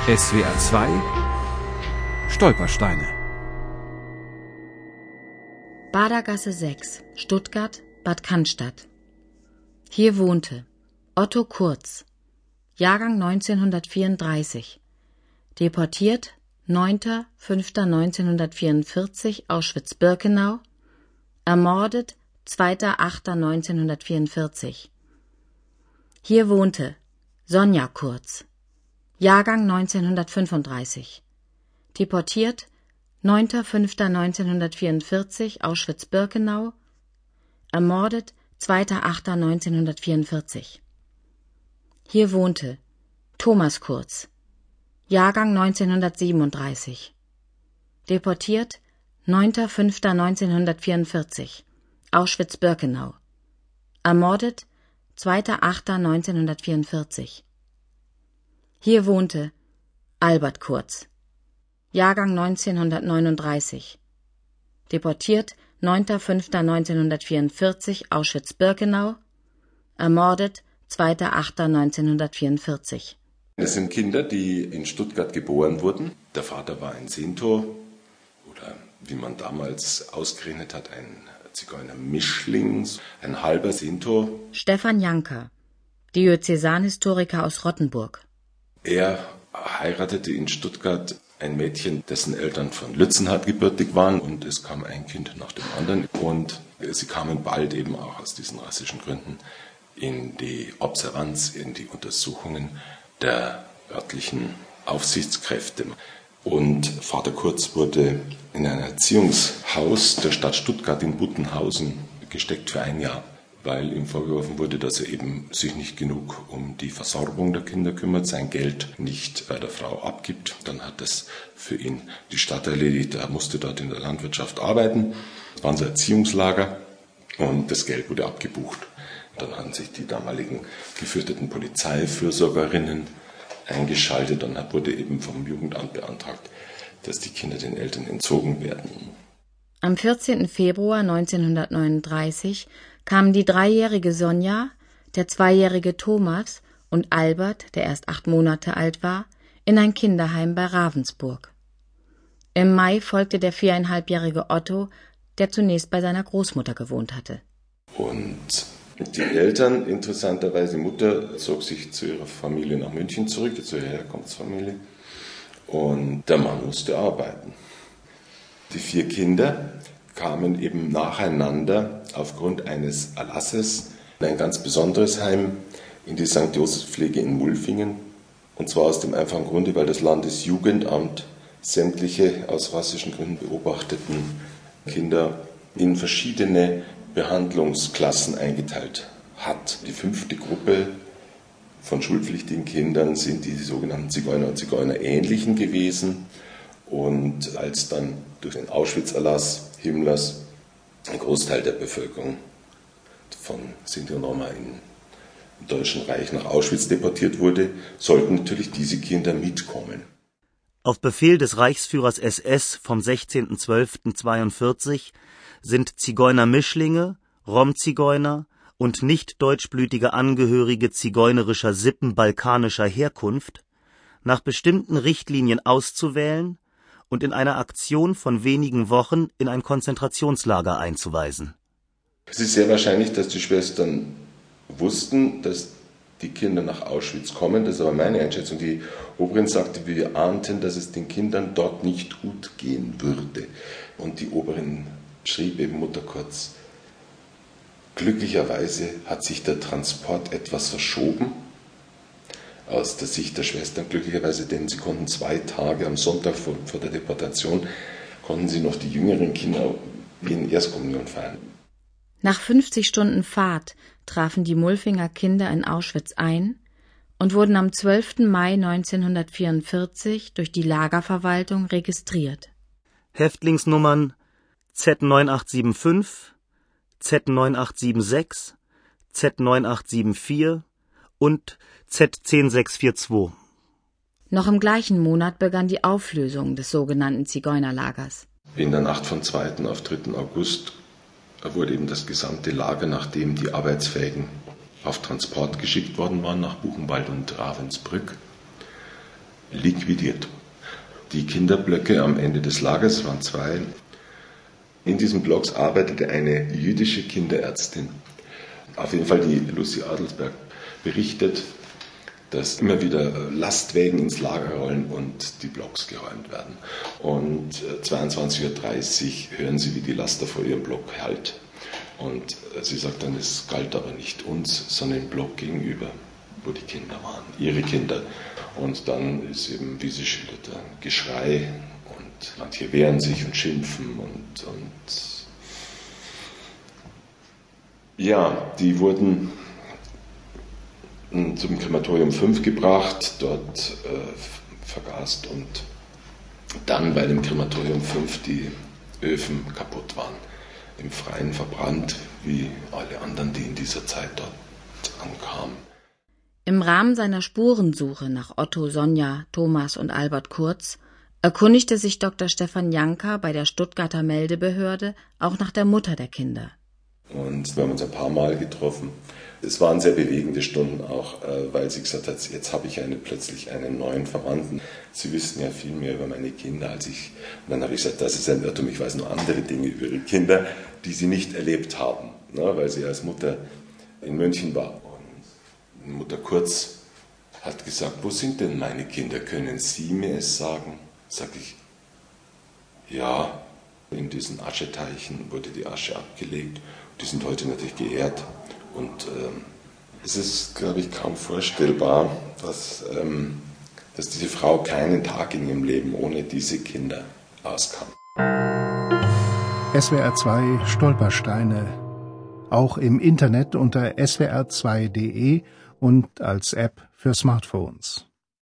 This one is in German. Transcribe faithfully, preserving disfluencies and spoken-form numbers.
S W R zwei Stolpersteine. Badergasse sechs, Stuttgart, Bad Cannstatt. Hier wohnte Otto Kurz, Jahrgang neunzehnhundertvierunddreißig, deportiert neunter fünfter neunzehnhundertvierundvierzig Auschwitz-Birkenau, ermordet zweiter achter neunzehnhundertvierundvierzig. Hier wohnte Sonja Kurz, Jahrgang neunzehnhundertfünfunddreißig, deportiert neunter fünfter neunzehnhundertvierundvierzig Auschwitz-Birkenau, ermordet zweiter achter neunzehnhundertvierundvierzig. Hier wohnte Thomas Kurz, Jahrgang neunzehnhundertsiebenunddreißig, deportiert neunter fünfter neunzehnhundertvierundvierzig Auschwitz-Birkenau, ermordet zweiter achter neunzehnhundertvierundvierzig. Hier wohnte Albert Kurz, Jahrgang neunzehnhundertneununddreißig, deportiert neunter fünfter neunzehnhundertvierundvierzig Auschwitz-Birkenau, ermordet zweiter achter neunzehnhundertvierundvierzig. Das sind Kinder, die in Stuttgart geboren wurden. Der Vater war ein Sinto oder wie man damals ausgerechnet hat, ein Zigeuner-Mischling, ein halber Sinto. Stefan Janker, Diözesanhistoriker aus Rottenburg. Er heiratete in Stuttgart ein Mädchen, dessen Eltern von Lützenhardt gebürtig waren, und es kam ein Kind nach dem anderen. Und sie kamen bald eben auch aus diesen rassischen Gründen in die Observanz, in die Untersuchungen der örtlichen Aufsichtskräfte. Und Vater Kurz wurde in ein Erziehungshaus der Stadt Stuttgart in Buttenhausen gesteckt für ein Jahr, weil ihm vorgeworfen wurde, dass er eben sich nicht genug um die Versorgung der Kinder kümmert, sein Geld nicht bei der Frau abgibt. Dann hat das für ihn die Stadt erledigt, er musste dort in der Landwirtschaft arbeiten. Es war ein Erziehungslager und das Geld wurde abgebucht. Dann haben sich die damaligen gefürchteten Polizeifürsorgerinnen eingeschaltet und dann wurde eben vom Jugendamt beantragt, dass die Kinder den Eltern entzogen werden. Am vierzehnten Februar neunzehnhundertneununddreißig kamen die dreijährige Sonja, der zweijährige Thomas und Albert, der erst acht Monate alt war, in ein Kinderheim bei Ravensburg. Im Mai folgte der viereinhalbjährige Otto, der zunächst bei seiner Großmutter gewohnt hatte. Und die Eltern, interessanterweise, die Mutter zog sich zu ihrer Familie nach München zurück, zu ihrer Herkunftsfamilie, und der Mann musste arbeiten. Die vier Kinder kamen eben nacheinander aufgrund eines Erlasses in ein ganz besonderes Heim, in die Sankt Joseph-Pflege in Mulfingen. Und zwar aus dem einfachen Grunde, weil das Landesjugendamt sämtliche aus rassischen Gründen beobachteten Kinder in verschiedene Behandlungsklassen eingeteilt hat. Die fünfte Gruppe von schulpflichtigen Kindern sind die sogenannten Zigeuner und Zigeunerähnlichen gewesen. Und als dann durch den Auschwitz-Erlass Himmlers ein Großteil der Bevölkerung von Sinti und Roma im Deutschen Reich nach Auschwitz deportiert wurde, sollten natürlich diese Kinder mitkommen. Auf Befehl des Reichsführers S S vom sechzehnten zwölften zweiundvierzig sind Zigeuner-Mischlinge, Rom-Zigeuner und nicht deutschblütige Angehörige zigeunerischer Sippen balkanischer Herkunft nach bestimmten Richtlinien auszuwählen und in einer Aktion von wenigen Wochen in ein Konzentrationslager einzuweisen. Es ist sehr wahrscheinlich, dass die Schwestern wussten, dass die Kinder nach Auschwitz kommen. Das ist aber meine Einschätzung. Die Oberin sagte, wir ahnten, dass es den Kindern dort nicht gut gehen würde. Und die Oberin schrieb eben Mutter Kurz: Glücklicherweise hat sich der Transport etwas verschoben. Aus der Sicht der Schwestern glücklicherweise, denn sie konnten zwei Tage am Sonntag vor, vor der Deportation, konnten sie noch die jüngeren Kinder in Erstkommunion feiern. Nach fünfzig Stunden Fahrt trafen die Mulfinger Kinder in Auschwitz ein und wurden am zwölften Mai neunzehnhundertvierundvierzig durch die Lagerverwaltung registriert. Häftlingsnummern Z neun acht sieben fünf, Z neun acht sieben sechs, Z neun acht sieben vier und Z zehn sechs vier zwei. Noch im gleichen Monat begann die Auflösung des sogenannten Zigeunerlagers. In der Nacht vom zweiten auf dritten August wurde eben das gesamte Lager, nachdem die Arbeitsfähigen auf Transport geschickt worden waren nach Buchenwald und Ravensbrück, liquidiert. Die Kinderblöcke am Ende des Lagers waren zwei. In diesen Blocks arbeitete eine jüdische Kinderärztin. Auf jeden Fall die Lucy Adelsberg berichtet, dass immer wieder Lastwägen ins Lager rollen und die Blocks geräumt werden. Und zweiundzwanzig Uhr dreißig hören sie, wie die Laster vor ihrem Block hallt. Und sie sagt dann, es galt aber nicht uns, sondern dem Block gegenüber, wo die Kinder waren, ihre Kinder. Und dann ist eben, wie sie schildert, ein Geschrei und manche wehren sich und schimpfen und, und ja, die wurden zum Krematorium fünf gebracht, dort äh, vergast und dann bei dem Krematorium fünf die Öfen kaputt waren, im Freien verbrannt, wie alle anderen, die in dieser Zeit dort ankamen. Im Rahmen seiner Spurensuche nach Otto, Sonja, Thomas und Albert Kurz erkundigte sich Doktor Stefan Janka bei der Stuttgarter Meldebehörde auch nach der Mutter der Kinder. Und wir haben uns ein paar Mal getroffen. Es waren sehr bewegende Stunden auch, weil sie gesagt hat, jetzt habe ich eine, plötzlich einen neuen Verwandten. Sie wissen ja viel mehr über meine Kinder als ich. Und dann habe ich gesagt, das ist ein Irrtum, ich weiß nur andere Dinge über ihre Kinder, die sie nicht erlebt haben, ne, weil sie als Mutter in München war. Und Mutter Kurz hat gesagt, wo sind denn meine Kinder, können Sie mir es sagen? Sag ich, ja, in diesen Ascheteichen wurde die Asche abgelegt. Die sind heute natürlich geehrt. Und ähm, es ist, glaube ich, kaum vorstellbar, dass, ähm, dass diese Frau keinen Tag in ihrem Leben ohne diese Kinder auskam. S W R zwei Stolpersteine. Auch im Internet unter S W R zwei Punkt de und als App für Smartphones.